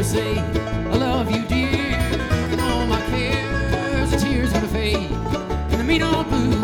always say, I love you, dear. And all my cares and tears gonna fade in the mean old blues.